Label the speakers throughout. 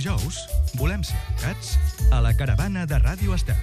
Speaker 1: dijous volem ser educats a la caravana de Ràdio Estel.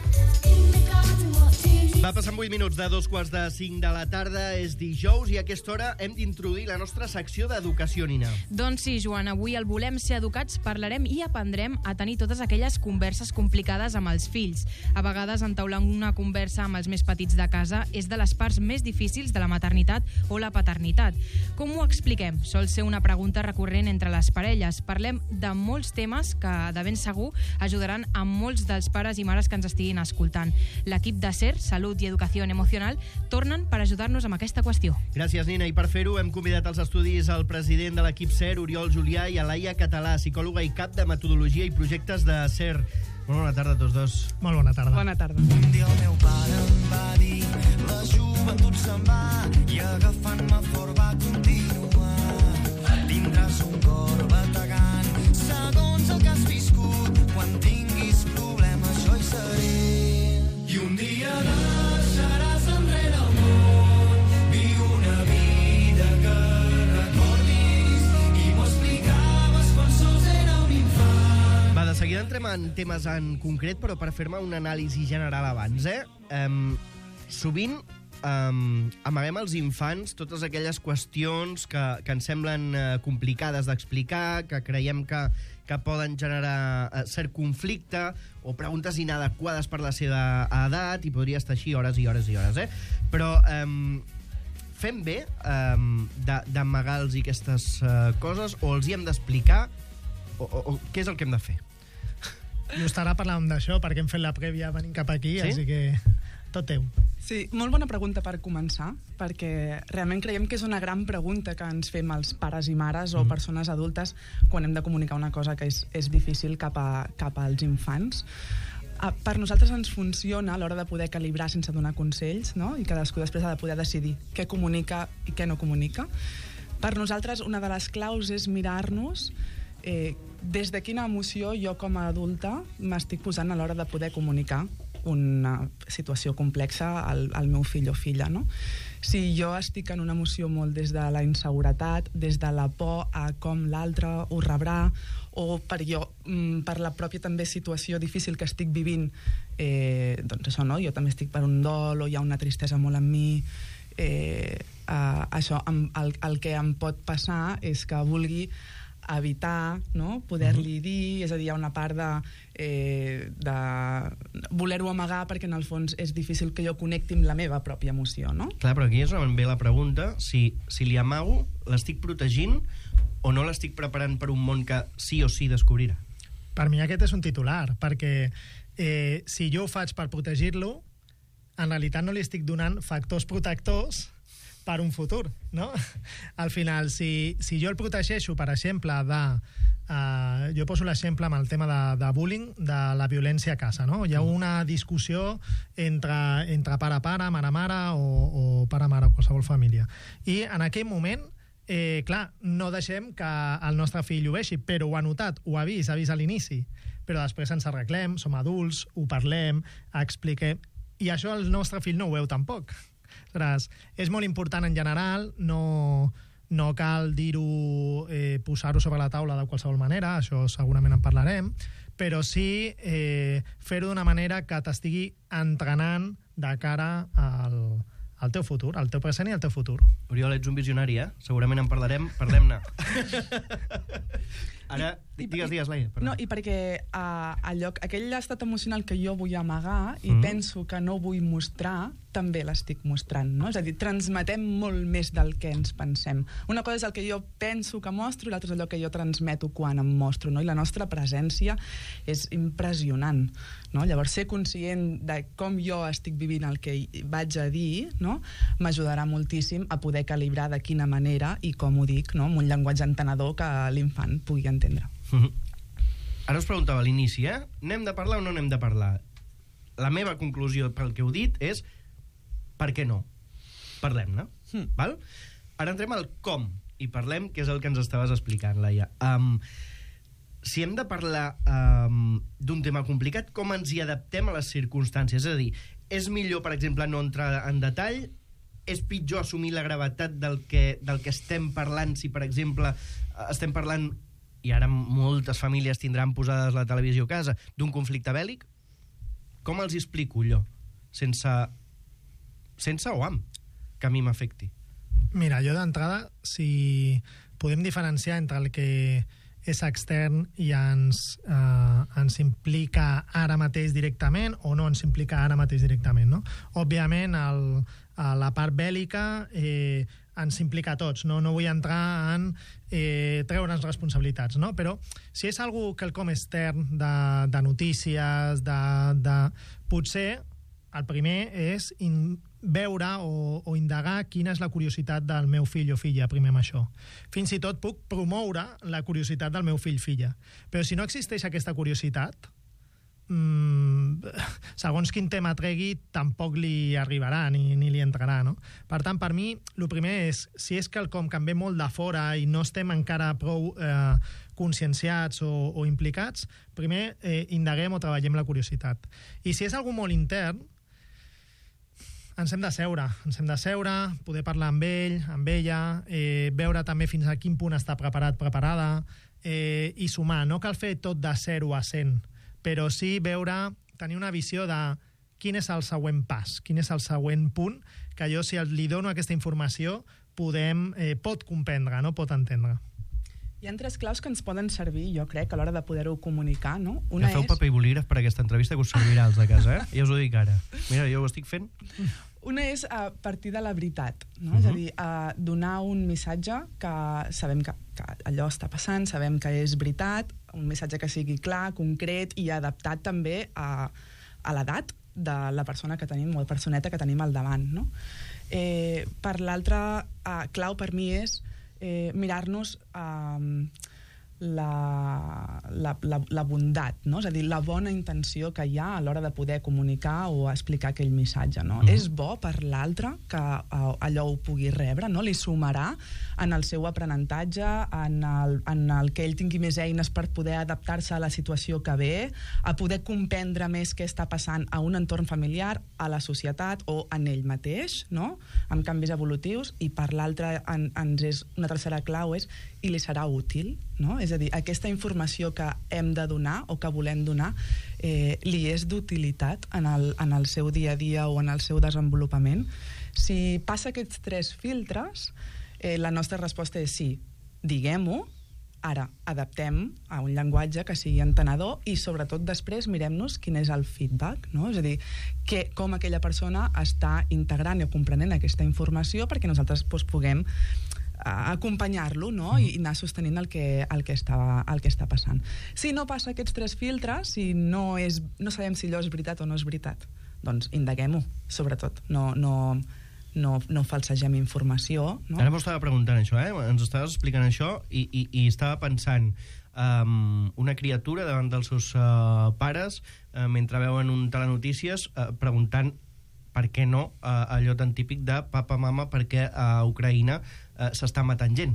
Speaker 2: Va passant 8 minuts de 2:45 de la tarda, és dijous i a aquesta hora hem d'introduir la nostra secció d'educació, Nina.
Speaker 3: Doncs sí, Joan, avui al Volem Ser Educats parlarem i aprendrem a tenir totes aquelles converses complicades amb els fills. A vegades entaular una conversa amb els més petits de casa és de les parts més difícils de la maternitat o la paternitat. Com ho expliquem? Sol ser una pregunta recurrent entre les parelles. Parlem de molts temes que, de ben segur, ajudaran a molts dels pares i mares que ens estiguin escoltant. L'equip de SER, Salut i Educació Emocional, tornen per ajudar-nos amb aquesta qüestió.
Speaker 2: Gràcies, Nina. I per fer-ho hem convidat als estudis el president de l'equip SER, Oriol Julià, i a Laia Català, psicòloga i cap de metodologia i projectes de SER. Molt bona tarda a tots dos.
Speaker 4: Molt bona tarda.
Speaker 3: Bona tarda.
Speaker 5: Un dia el meu pare em va dir la joventut se'n va i agafant-me fort va continuar. Tindràs un cor bategant segons el que has viscut. Quan tinguis problemes jo hi seré. I un dia deixaràs enrere el món. Viu una vida que recordis i m'ho explicaves quan sols era un infant.
Speaker 2: Va, de seguida entrem en temes en concret, però per fer-me una anàlisi general abans, sovint amaguem als infants totes aquelles qüestions que ens semblen complicades d'explicar, que creiem que poden generar cert conflicte o preguntes inadequades per la seva edat, i podria estar així hores i hores i hores, Però fem bé d'amagar-los aquestes coses, o els hi hem d'explicar, o què és el que hem de fer?
Speaker 4: Just ara parlàvem d'això, perquè hem fet la prèvia venint cap aquí,
Speaker 2: Sí?
Speaker 4: així que tot teu.
Speaker 6: Sí, molt bona pregunta per començar, perquè realment creiem que és una gran pregunta que ens fem els pares i mares o persones adultes quan hem de comunicar una cosa que és difícil cap als infants. Per nosaltres ens funciona a l'hora de poder calibrar sense donar consells, no? I cadascú després ha de poder decidir què comunica i què no comunica. Per nosaltres una de les claus és mirar-nos des de quina emoció jo com a adulta m'estic posant a l'hora de poder comunicar una situació complexa al meu fill o filla, no? Si jo estic en una emoció molt des de la inseguretat, des de la por a com l'altre ho rebrà, o per la pròpia també situació difícil que estic vivint, doncs això, no? Jo també estic per un dol o hi ha una tristesa molt en mi, això, el que em pot passar és que vulgui evitar, no? Poder-li dir, és a dir, hi ha una part de voler-ho amagar perquè en el fons és difícil que jo connecti amb la meva pròpia emoció, no?
Speaker 2: Clar, però aquí és on ve la pregunta, si li amago, l'estic protegint o no l'estic preparant per un món que sí o sí descobrirà?
Speaker 4: Per mi aquest és un titular, perquè si jo ho faig per protegir-lo, en realitat no li estic donant factors protectors per un futur, no? Al final, si jo el protegeixo, per exemple, jo poso l'exemple amb el tema de bullying, de la violència a casa, no? Hi ha una discussió entre pare-pare, mare-mare o pare-mare, qualsevol família. I en aquell moment, clar, no deixem que el nostre fill ho vegi, però ho ha notat, ho ha vist a l'inici. Però després ens arreglem, som adults, ho parlem, expliquem, i això el nostre fill no ho veu tampoc. És molt important en general, no cal dir-ho, posar-ho sobre la taula de qualsevol manera, això segurament en parlarem, però sí fer-ho d'una manera que t'estigui entrenant de cara al teu futur, al teu present i al teu futur.
Speaker 2: Oriol, ets un visionari, Segurament en parlarem, parlem-ne. Ara, digues, Laia.
Speaker 6: No, i perquè aquell estat emocional que jo vull amagar i penso que no vull mostrar, també l'estic mostrant, no? És a dir, transmetem molt més del que ens pensem. Una cosa és el que jo penso que mostro i l'altra és allò que jo transmeto quan em mostro, no? I la nostra presència és impressionant, no? Llavors, ser conscient de com jo estic vivint el que vaig a dir, no? M'ajudarà moltíssim a poder calibrar de quina manera i com ho dic, no? Amb un llenguatge entenedor que l'infant pugui entendre.
Speaker 2: Ara us preguntava a l'inici, N'hem de parlar o no n'hem de parlar? La meva conclusió pel que heu dit és per què no? Parlem-ne, val? Ara entrem al com i parlem, que és el que ens estaves explicant, Laia. Si hem de parlar d'un tema complicat, com ens hi adaptem a les circumstàncies? És a dir, és millor, per exemple, no entrar en detall? És pitjor assumir la gravetat del que estem parlant si, per exemple, estem parlant i ara moltes famílies tindran posades la televisió a casa, d'un conflicte bèl·lic, com els explico allò? Sense o amb, que a mi m'afecti.
Speaker 4: Mira, jo d'entrada, si podem diferenciar entre el que és extern i ens implica ara mateix directament o no ens implica ara mateix directament, no? Òbviament, la part bèl·lica ens implica a tots, no vull entrar en treure'ns responsabilitats, no? Però si és algo quelcom extern de notícies, potser el primer és veure o indagar quina és la curiositat del meu fill o filla, primer amb això. Fins i tot puc promoure la curiositat del meu fill-filla. Però si no existeix aquesta curiositat, segons quin tema tregui, tampoc li arribarà ni li entrarà, no? Per tant, per mi, el primer és, si és quelcom que em ve molt de fora i no estem encara prou conscienciats o implicats, primer indaguem o treballem la curiositat. I si és algo molt intern, ens hem de seure, poder parlar amb ell, amb ella, veure també fins a quin punt està preparat, preparada, i sumar. No cal fer tot de 0 a 100, però sí tenir una visió de quin és el següent pas, quin és el següent punt, que jo, si li dono aquesta informació, pot comprendre, no pot entendre.
Speaker 6: Hi ha 3 claus que ens poden servir, jo crec, a l'hora de poder-ho comunicar, no?
Speaker 2: Agafeu paper i bolígraf per aquesta entrevista, que us servirà als de casa, Ja us ho dic ara. Mira, jo ho estic fent.
Speaker 6: Una és a partir de la veritat, no? És a dir, donar un missatge que sabem que allò està passant, sabem que és veritat, un missatge que sigui clar, concret i adaptat també a l'edat de la persona que tenim o la personeta que tenim al davant, no? Per l'altra clau per mi és mirar-nos la bondat, no? És a dir, la bona intenció que hi ha a l'hora de poder comunicar o explicar aquell missatge, no? És bo per l'altre que allò ho pugui rebre, no? Li sumarà en el seu aprenentatge, en el que ell tingui més eines per poder adaptar-se a la situació que ve, a poder comprendre més què està passant a un entorn familiar, a la societat o en ell mateix, no? Amb canvis evolutius, i per l'altre una tercera clau és i li serà útil, no? És a dir, aquesta informació que hem de donar o que volem donar li és d'utilitat en el seu dia a dia o en el seu desenvolupament. Si passa aquests 3 filtres, la nostra resposta és sí, diguem-ho, ara adaptem a un llenguatge que sigui entenedor i sobretot després mirem-nos quin és el feedback, no? És a dir, com aquella persona està integrant o comprenent aquesta informació perquè nosaltres puguem acompanyar-lo, no? I anar sostenint el que està passant. Si no passa aquests 3 filtres, si no sabem si allò és veritat o no és veritat, doncs indaguem-ho, sobretot. No falsegem informació, no?
Speaker 2: Ara m'ho estava preguntant això, ens estaves explicant això i estava pensant una criatura davant dels seus pares mentre veuen un telenotícies preguntant per què no allò tan típic de papa, mama, perquè a Ucraïna s'està matant gent.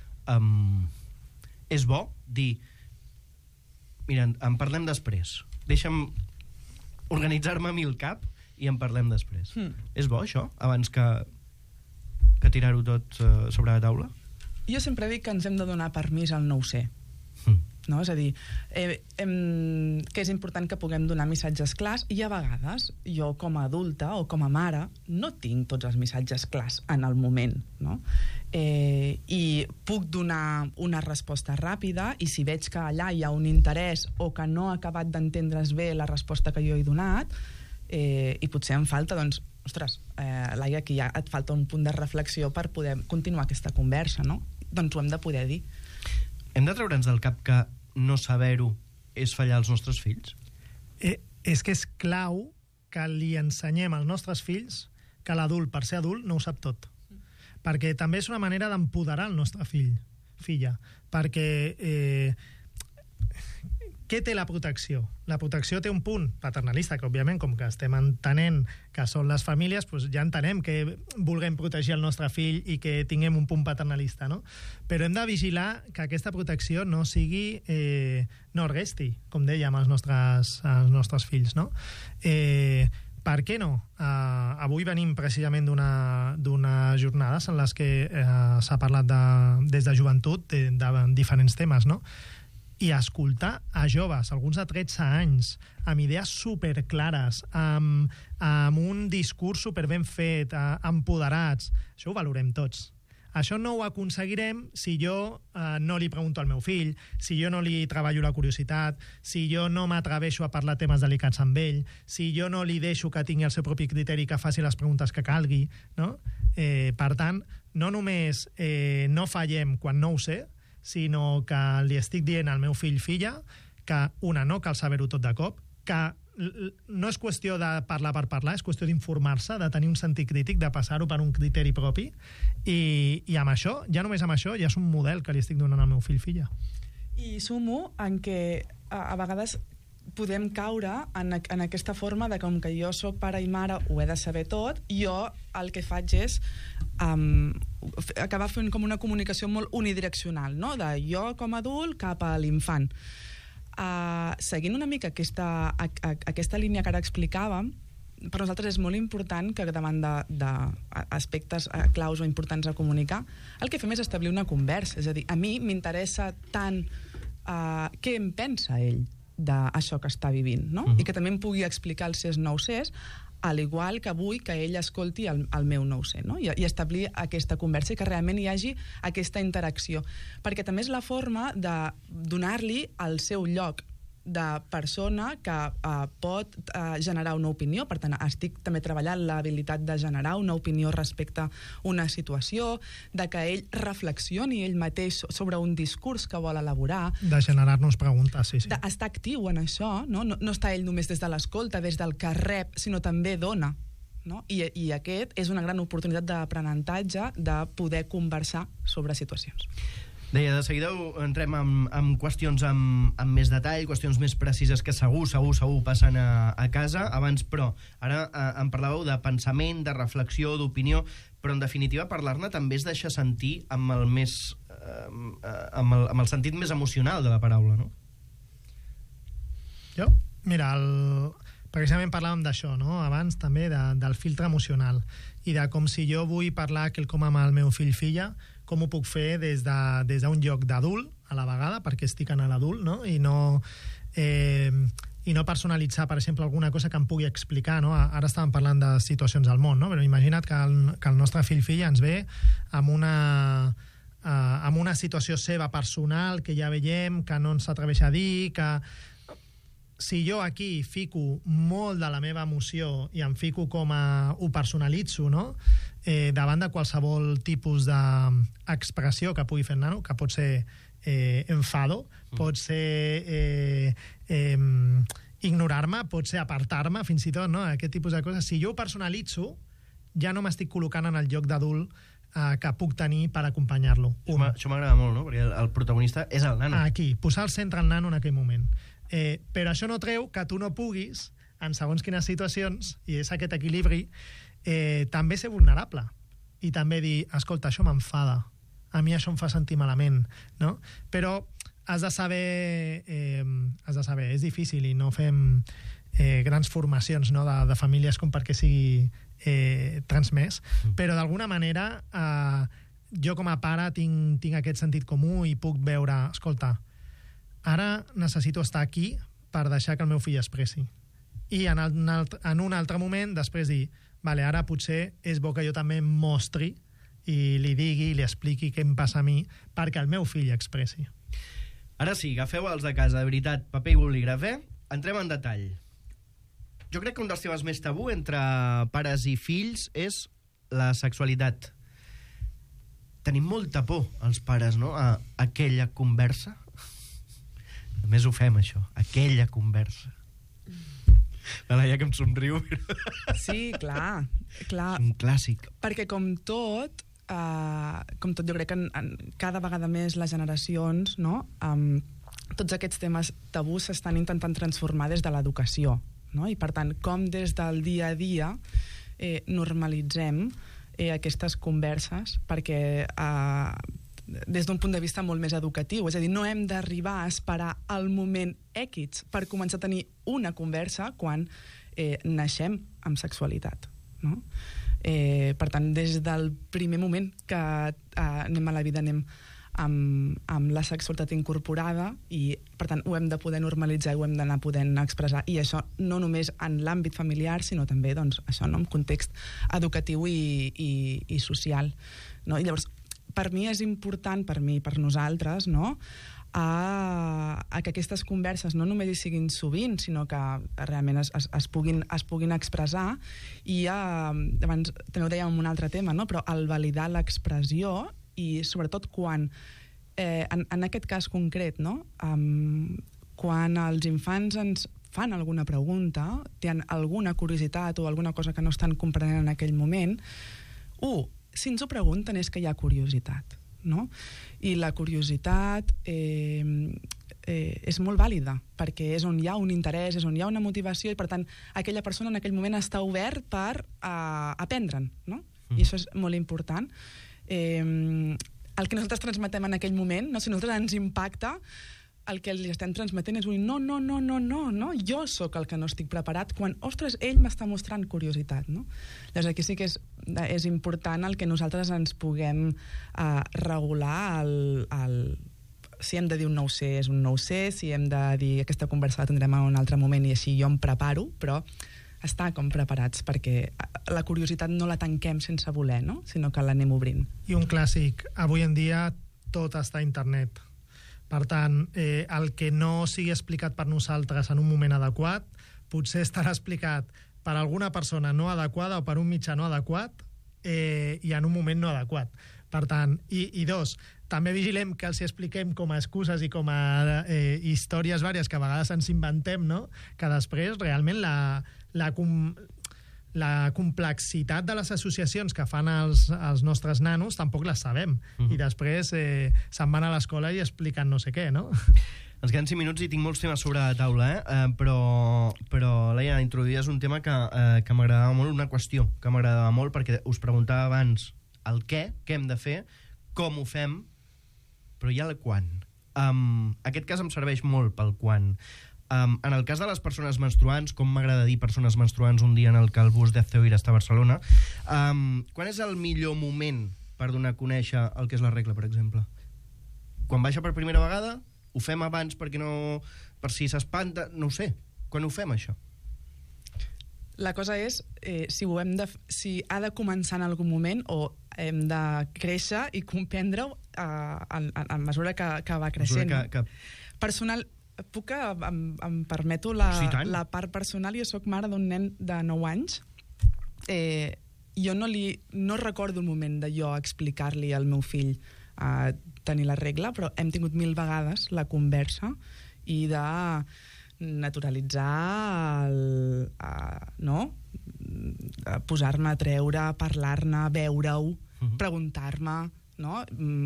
Speaker 2: És bo dir mira, en parlem després. Deixa'm organitzar-me a mi el cap i en parlem després. És bo, això, abans que tirar-ho tot sobre la taula?
Speaker 6: Jo sempre dic que ens hem de donar permís al no ho sé. No? És a dir, que és important que puguem donar missatges clars i a vegades jo com a adulta o com a mare no tinc tots els missatges clars en el moment, no? I puc donar una resposta ràpida i si veig que allà hi ha un interès o que no ha acabat d'entendre's bé la resposta que jo he donat i potser em falta, doncs, ostres, Laia, aquí ja et falta un punt de reflexió per poder continuar aquesta conversa, no? Doncs ho hem de poder dir.
Speaker 2: Hem de treure'ns del cap que no saber-ho és fallar als nostres fills?
Speaker 4: És que és clau que li ensenyem als nostres fills que l'adult, per ser adult, no ho sap tot. Perquè també és una manera d'empoderar el nostre filla. Perquè què té la protecció? La protecció té un punt paternalista, que òbviament, com que estem entenent que són les famílies, doncs ja entenem que vulguem protegir el nostre fill i que tinguem un punt paternalista, no? Però hem de vigilar que aquesta protecció no sigui... no resti, com dèiem, als nostres fills, no? Per què no? Avui venim precisament d'una jornades en les que s'ha parlat des de joventut de diferents temes, no? I escoltar a joves, alguns de 13 anys, amb idees superclares, amb un discurs superben fet, empoderats, això ho valorem tots. Això no ho aconseguirem si jo no li pregunto al meu fill, si jo no li treballo la curiositat, si jo no m'atreveixo a parlar temes delicats amb ell, si jo no li deixo que tingui el seu propi criteri, que faci les preguntes que calgui, no? Per tant, no només no fallem quan no ho sé, sinó que li estic dient al meu fill, filla, que no cal saber-ho tot de cop, que no és qüestió de parlar per parlar, és qüestió d'informar-se, de tenir un sentit crític, de passar-ho per un criteri propi, i amb això, ja només amb això, ja és un model que li estic donant al meu fill, filla.
Speaker 6: I sumo en que a vegades podem caure en aquesta forma de com que jo sóc pare i mare, ho he de saber tot, jo el que faig és acabar fent com una comunicació molt unidireccional, no? De jo com a adult cap a l'infant. Seguint una mica aquesta línia que ara explicàvem, per nosaltres és molt important que davant d'aspectes claus o importants a comunicar, el que fem és establir una conversa. És a dir, a mi m'interessa tant què em pensa ell d'això que està vivint, no? I que també em pugui explicar els seus no-sés, al igual que vull que ell escolti el meu no-sé, no? I establir aquesta conversa i que realment hi hagi aquesta interacció. Perquè també és la forma de donar-li el seu lloc de persona que pot generar una opinió. Per tant, estic també treballant l'habilitat de generar una opinió respecte a una situació, de que ell reflexioni ell mateix sobre un discurs que vol elaborar.
Speaker 4: De generar-nos preguntes, sí.
Speaker 6: D'estar actiu en això, no està ell només des de l'escolta, des del que rep, sinó també dona. No? I aquest és una gran oportunitat d'aprenentatge de poder conversar sobre situacions.
Speaker 2: Deia, de seguida entrem en qüestions amb més detall, qüestions més precises que segur passen a casa. Abans, però, ara em parlàveu de pensament, de reflexió, d'opinió, però en definitiva parlar-ne també es deixa sentir amb el sentit més emocional de la paraula, no?
Speaker 4: Jo? Mira, precisament parlàvem d'això, no? Abans també del filtre emocional i de com si jo vull parlar quelcom amb el meu fill-filla, com ho puc fer des d'un lloc d'adult a la vegada, perquè estic en l'adult, no? I no personalitzar, per exemple, alguna cosa que em pugui explicar, no? Ara estàvem parlant de situacions al món, no? Però imagina't que el nostre fill-filla ens ve amb una situació seva personal que ja veiem, que no ens atreveix a dir, que si jo aquí fico molt de la meva emoció i em fico ho personalitzo, no? Davant de qualsevol tipus d'expressió que pugui fer el nano, que pot ser enfado, pot ser ignorar-me, pot ser apartar-me, fins i tot, no? Aquest tipus de coses. Si jo ho personalitzo, ja no m'estic col·locant en el lloc d'adult que puc tenir per acompanyar-lo.
Speaker 2: Això m'agrada molt, no? Perquè el protagonista és el nano.
Speaker 4: Aquí, posar al centre el nano en aquell moment. Però això no treu que tu no puguis, en segons quines situacions, i és aquest equilibri, també ser vulnerable i també dir, escolta, això m'enfada, a mi això em fa sentir malament, no? Però has de saber, és difícil i no fem grans formacions, no, de famílies com perquè sigui transmès, però d'alguna manera jo com a pare tinc aquest sentit comú i puc veure, escolta, ara necessito estar aquí per deixar que el meu fill expressi. I en un altre moment després dir, vale, ara potser és bo que jo també em mostri i li digui, li expliqui què em passa a mi perquè el meu fill expressi.
Speaker 2: Ara sí, agafeu els de casa, de veritat, paper i bolígraf, Entrem en detall. Jo crec que un dels temes més tabú entre pares i fills és la sexualitat. Tenim molta por, els pares, no?, a aquella conversa. Només ho fem, això, aquella conversa. La Laia que em somriu.
Speaker 6: Sí, clar.
Speaker 2: És un clàssic.
Speaker 6: Perquè com tot, jo crec que cada vegada més les generacions, no, tots aquests temes tabús s'estan intentant transformar des de l'educació, no? I per tant, com des del dia a dia normalitzem aquestes converses perquè des d'un punt de vista molt més educatiu, és a dir, no hem d'arribar a esperar el moment X per començar a tenir una conversa quan naixem amb sexualitat, no? Per tant, des del primer moment que anem a la vida anem amb la sexualitat incorporada i, per tant, ho hem de poder normalitzar i ho hem d'anar podent expressar. I això no només en l'àmbit familiar, sinó també, doncs, això, no? En context educatiu i social. No? I llavors, per mi és important, per nosaltres, no?, a que aquestes converses no només hi siguin sovint, sinó que realment es puguin expressar. I abans també ho dèiem en un altre tema, no?, però el validar l'expressió, i sobretot quan, en aquest cas concret, no?, quan els infants ens fan alguna pregunta, tenen alguna curiositat o alguna cosa que no estan comprenent en aquell moment, si ens ho pregunten és que hi ha curiositat, no? I la curiositat és molt vàlida, perquè és on hi ha un interès, és on hi ha una motivació, i per tant aquella persona en aquell moment està obert per aprendre'n, no? I això és molt important. El que nosaltres transmetem en aquell moment, no? Si nosaltres ens impacta, el que li estem transmetent és un no, jo sóc el que no estic preparat, quan, ostres, ell m'està mostrant curiositat, no? Llavors aquí sí que és important el que nosaltres ens puguem regular si hem de dir un no ho sé, és un no ho sé, si hem de dir aquesta conversa la tindrem en un altre moment i així jo em preparo, però estar com preparats, perquè la curiositat no la tanquem sense voler, no?, sinó que l'anem obrint.
Speaker 4: I un clàssic, avui en dia tot està a internet. Per tant, el que no sigui explicat per nosaltres en un moment adequat, potser estarà explicat per alguna persona no adequada o per un mitjà no adequat i en un moment no adequat. Per tant, i dos, també vigilem que els expliquem com a excuses i com a històries vàries que a vegades ens inventem, no?, que després realment la complexitat de les associacions que fan els nostres nanos tampoc les sabem. I després se'n van a l'escola i expliquen no sé què, no?
Speaker 2: Ens queden 5 minuts i tinc molts temes sobre la taula, però Laia, introduïes un tema que m'agradava molt, una qüestió que m'agradava molt, perquè us preguntava abans el què hem de fer, com ho fem, però hi ha el quan. Aquest cas em serveix molt pel quan. En el cas de les persones menstruants, com m'agrada dir persones menstruants un dia en el que el bus de Ceuir està a Barcelona, quan és el millor moment per donar a conèixer el que és la regla, per exemple? Quan baixa per primera vegada? Ho fem abans per si s'espanta? No ho sé. Quan ho fem, això?
Speaker 6: La cosa és si ha de començar en algun moment o hem de créixer i comprendre-ho a mesura que va creixent. Personal, em permeto la part personal. Jo soc mare d'un nen de 9 anys. Jo no recordo un moment de jo explicar-li al meu fill tenir la regla, però hem tingut 1000 vegades la conversa i de naturalitzar no? Posar-me a treure, parlar-ne, veure-ho, preguntar-me, no?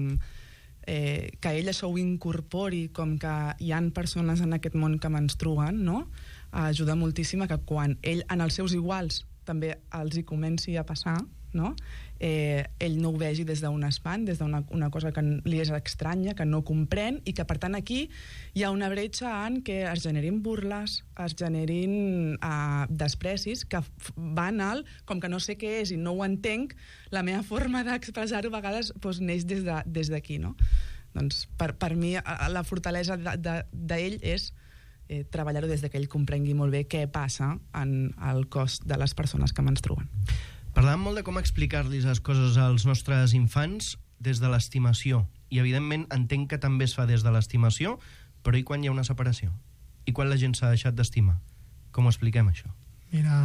Speaker 6: Que ell això ho incorpori, com que hi han persones en aquest món que menstruen, no? Ajuda moltíssim a que quan ell, en els seus iguals, també els hi comenci a passar, no? Ell no ho vegi des d'un espant, des d'una cosa que li és estranya, que no comprèn, i que per tant aquí hi ha una bretxa en què es generin burles, es generin desprecis que van com que no sé què és i no ho entenc, la meva forma d'expressar-ho a vegades neix des d'aquí, no? Doncs per mi la fortalesa d'ell és treballar-ho des que ell comprengui molt bé què passa en el cos de les persones que menstruen.
Speaker 2: Parlàvem molt de com explicar-los les coses als nostres infants des de l'estimació. I, evidentment, entenc que també es fa des de l'estimació, però i quan hi ha una separació? I quan la gent s'ha deixat d'estimar? Com ho expliquem, això?
Speaker 4: Mira,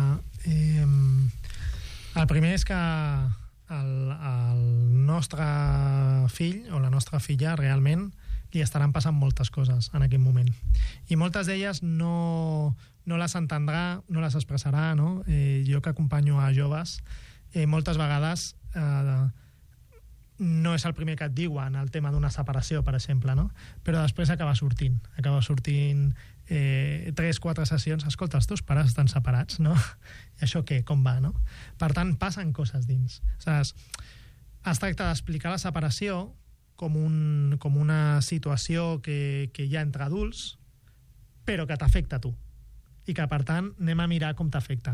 Speaker 4: el primer és que el nostre fill o la nostra filla realment li estaran passant moltes coses en aquest moment. I moltes d'elles no les entendrà, no les expressarà, no? Jo que acompanyo a joves, moltes vegades no és el primer que et diuen el tema d'una separació, per exemple, no? Però després acaba sortint 3-4 sessions, escolta, els teus pares estan separats, no? I això què? Com va, no? Per tant, passen coses dins. Saps? Es tracta d'explicar la separació com una situació que hi ha entre adults, però que t'afecta a tu. i que, per tant, anem a mirar com t'afecta.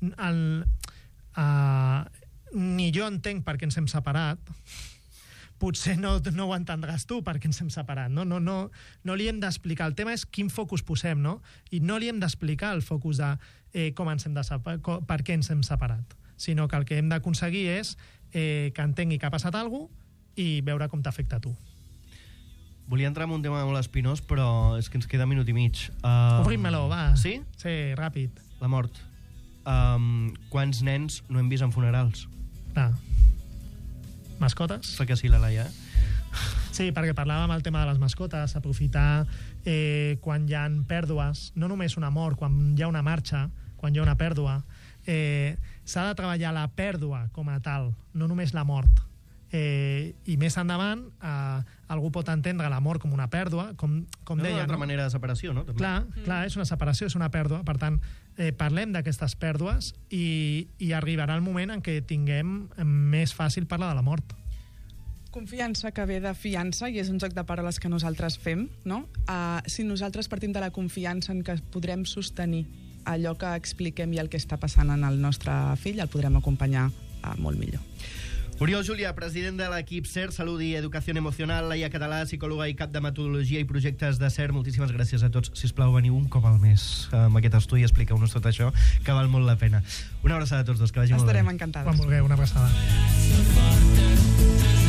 Speaker 4: Ni jo entenc per què ens hem separat, potser no ho entendràs tu perquè ens hem separat, no li hem d'explicar, el tema és quin focus posem, no? I no li hem d'explicar el focus de per què ens hem separat, sinó que el que hem d'aconseguir és que entengui que ha passat alguna cosa i veure com t'afecta a tu.
Speaker 2: Volia entrar en un tema molt espinós, però és que ens queda minut i mig.
Speaker 4: Obrim-me-lo, va.
Speaker 2: Sí?
Speaker 4: Sí, ràpid.
Speaker 2: La mort. Quants nens no hem vist en funerals?
Speaker 4: Clar. Mascotes?
Speaker 2: Fa que sí, la Laia,
Speaker 4: Sí, perquè parlàvem el tema de les mascotes, aprofitar quan hi ha pèrdues, no només una mort, quan hi ha una marxa, quan hi ha una pèrdua. S'ha de treballar la pèrdua com a tal, no només la mort. I més endavant algú pot entendre la mort com una pèrdua, com deia.
Speaker 2: Una altra manera de separació, no? També.
Speaker 4: Clar, és una separació, és una pèrdua. Per tant, parlem d'aquestes pèrdues i arribarà el moment en què tinguem més fàcil parlar de la mort.
Speaker 6: Confiança que ve de fiança, i és un joc de paraules que nosaltres fem, no? Si nosaltres partim de la confiança en que podrem sostenir allò que expliquem i el que està passant en el nostre fill, el podrem acompanyar molt millor.
Speaker 2: Oriol Julià, president de l'equip CER, Salut i Educació Emocional, Laia Català, psicòloga i cap de metodologia i projectes de CER. Moltíssimes gràcies a tots. Sisplau, veniu un cop al mes amb aquest estudi i expliqueu-nos tot això, que val molt la pena. Una abraçada a tots dos, que vagi molt bé.
Speaker 6: Estarem encantades.
Speaker 4: Quan vulgueu, una abraçada.